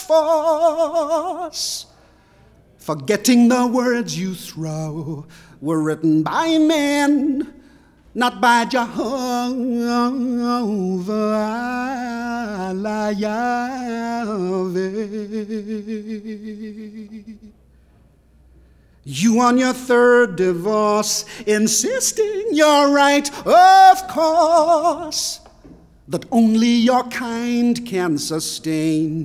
force, forgetting the words you throw were written by men, not by Jehovah. You on your third divorce, insisting you're right, of course, that only your kind can sustain